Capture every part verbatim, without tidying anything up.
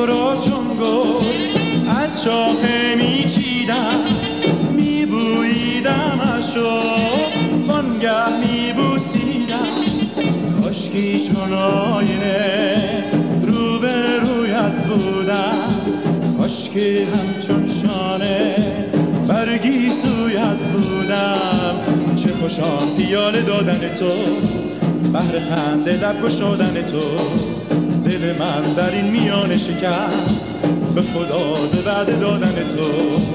تو را چون گل از شاخه میچیدم، میبوییدمشو وانگه میبوسیدم. کاشکی چون آینه رو به رویت بودم، کاشکی همچون شانه برگی سویت بودم. چه خوشان پیاله دادن تو، بهر خنده لب گشادن تو. دل من در این میانه شکست، به خدا ز وعده دادن تو.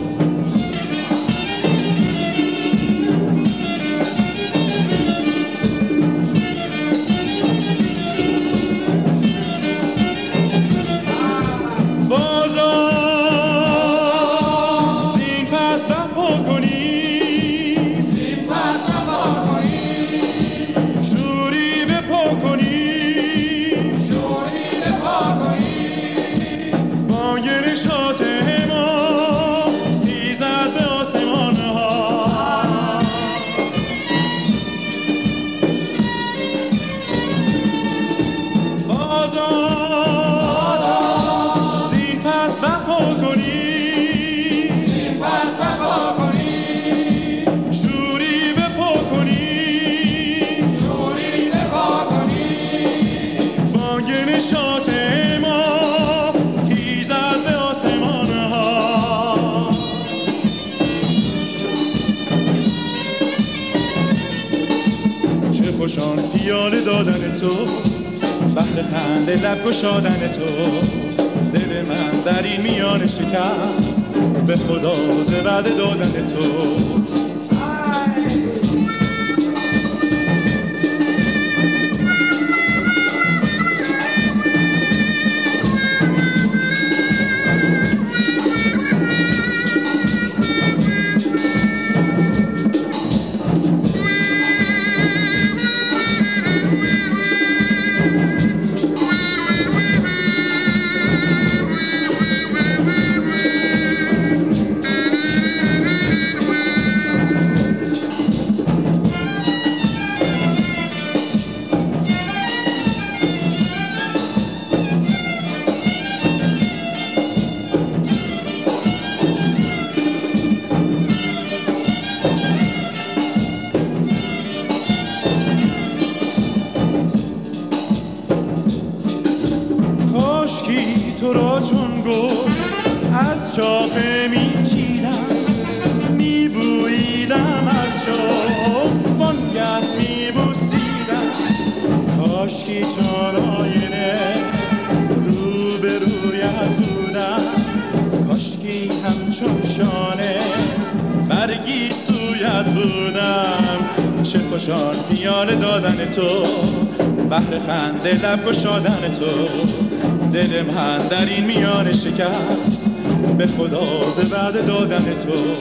خوشان پیاله دادن تو، بهر خنده لب گشادن تو. دل من در این میانه شکست، به خدا ز وعده دادن تو. تو را چون گل از شاخه میچیدم، میبوییدم از شوق وانگه میبوسیدم. کاشکی چون آینه رو به رویت بودم، کاشکی همچون شانه برگی سویت بودم. چه خوشان پیاله دادن تو، بهر خنده لب گشادن تو. دل من در این میانه شکست، به خدا ز وعده دادن تو.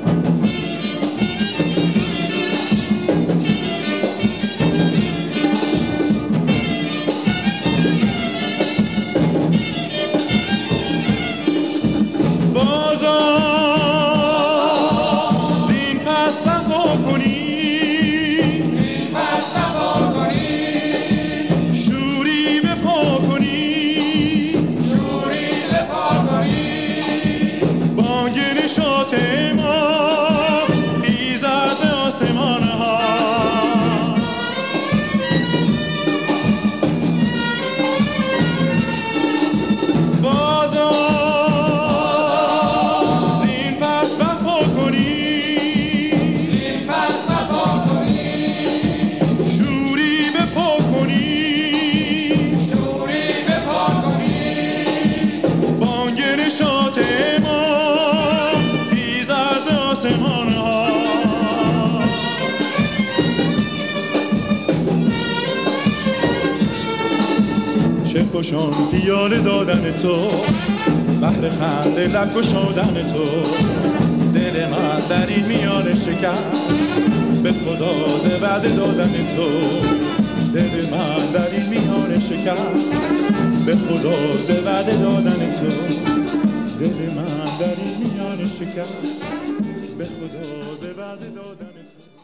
خوشان پیاله دادن تو، بهر خنده لب گشادن تو. دل من در این میانه شکست، به خدا ز وعده دادن تو. دل من در این میانه شکست، به خدا ز وعده دادن تو. دل من در این میانه شکست، به خدا ز وعده دادن تو.